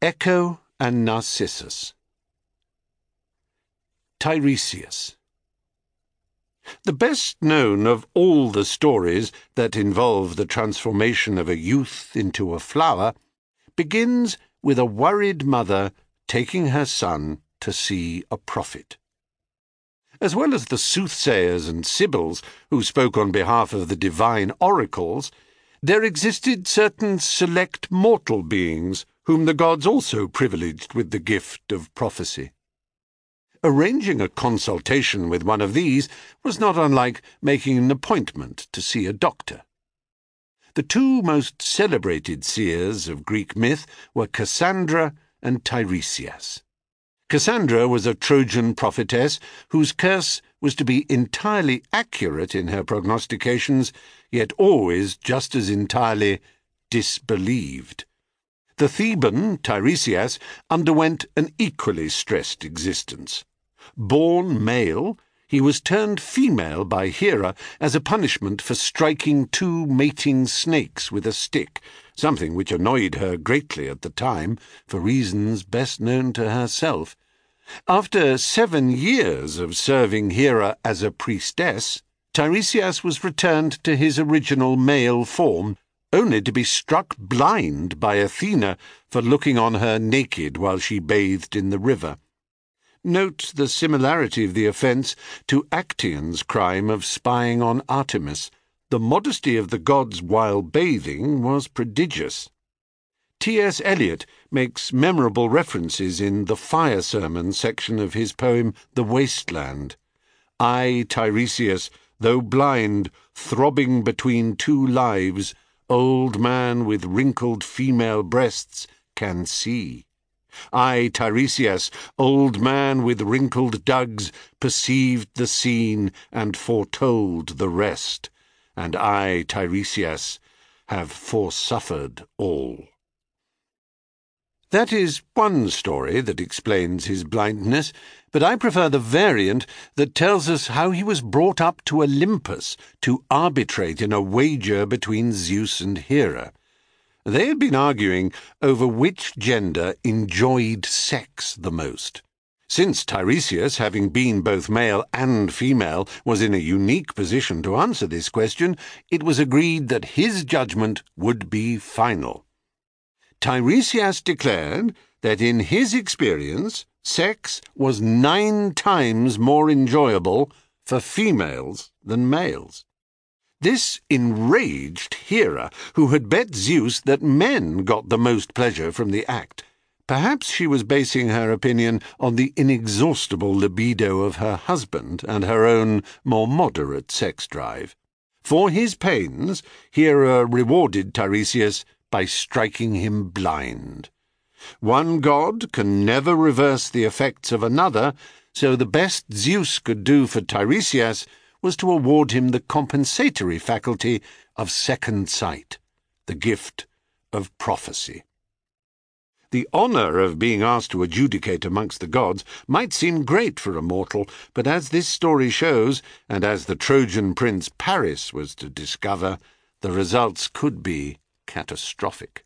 Echo and Narcissus. Tiresias. The best known of all the stories that involve the transformation of a youth into a flower begins with a worried mother taking her son to see a prophet. As well as the soothsayers and sibyls who spoke on behalf of the divine oracles, there existed certain select mortal beings whom the gods also privileged with the gift of prophecy. Arranging a consultation with one of these was not unlike making an appointment to see a doctor. The two most celebrated seers of Greek myth were Cassandra and Tiresias. Cassandra was a Trojan prophetess whose curse was to be entirely accurate in her prognostications, yet always just as entirely disbelieved. The Theban, Tiresias, underwent an equally stressed existence. Born male, he was turned female by Hera as a punishment for striking two mating snakes with a stick, something which annoyed her greatly at the time, for reasons best known to herself. After 7 years of serving Hera as a priestess, Tiresias was returned to his original male form, only to be struck blind by Athena for looking on her naked while she bathed in the river. Note the similarity of the offence to Actaeon's crime of spying on Artemis. The modesty of the gods while bathing was prodigious. T.S. Eliot makes memorable references in the Fire Sermon section of his poem The Wasteland. I, Tiresias, though blind, throbbing between two lives, old man with wrinkled female breasts, can see. I, Tiresias, old man with wrinkled dugs, perceived the scene and foretold the rest, and I, Tiresias, have forsuffered all. That is one story that explains his blindness, but I prefer the variant that tells us how he was brought up to Olympus to arbitrate in a wager between Zeus and Hera. They had been arguing over which gender enjoyed sex the most. Since Tiresias, having been both male and female, was in a unique position to answer this question, it was agreed that his judgment would be final. Tiresias declared that in his experience, sex was 9 times more enjoyable for females than males. This enraged Hera, who had bet Zeus that men got the most pleasure from the act. Perhaps she was basing her opinion on the inexhaustible libido of her husband and her own more moderate sex drive. For his pains, Hera rewarded Tiresias by striking him blind. One god can never reverse the effects of another, so the best Zeus could do for Tiresias was to award him the compensatory faculty of second sight, the gift of prophecy. The honour of being asked to adjudicate amongst the gods might seem great for a mortal, but as this story shows, and as the Trojan prince Paris was to discover, the results could be catastrophic.